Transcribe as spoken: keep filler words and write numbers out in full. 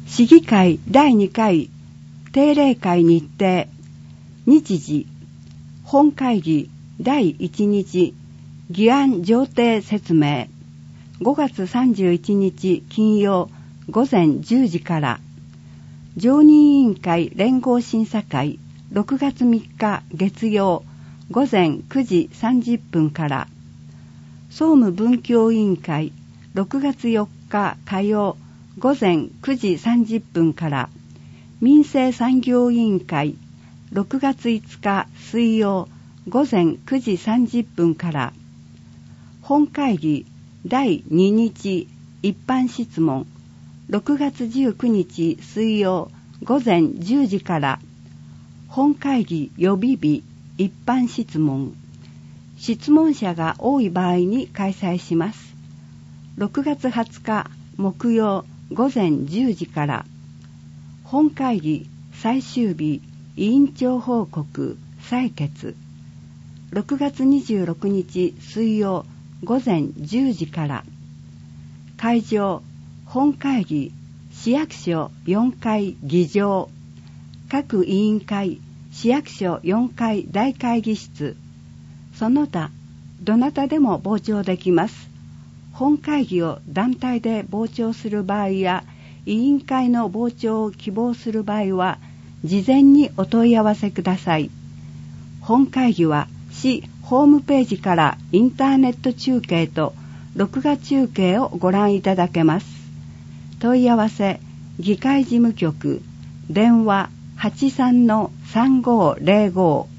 市議会だいにかい定例会日程、日時、本会議だいいちにち議案上程説明、ごがつさんじゅういちにち金曜午前じゅうじから、常任委員会連合審査会ろくがつみっか月曜午前くじさんじゅっぷんから、総務文教委員会ろくがつよっか火曜午前くじさんじゅっぷんから、民生産業委員会ろくがついつか水曜午前くじさんじゅっぷんから、本会議だいににち一般質問ろくがつじゅうくにち水曜午前じゅうじから、本会議予備日一般質問、質問者が多い場合に開催します。ろくがつはつか木曜午前じゅうじから、本会議最終日委員長報告採決、ろくがつにじゅうろくにち水曜午前じゅうじから、会場本会議市役所よんかい議場、各委員会市役所よんかい大会議室、その他どなたでも傍聴できます。本会議を団体で傍聴する場合や委員会の傍聴を希望する場合は事前にお問い合わせください。本会議は市ホームページからインターネット中継と録画中継をご覧いただけます。問い合わせ議会事務局電話 はちさんのさんごーぜろご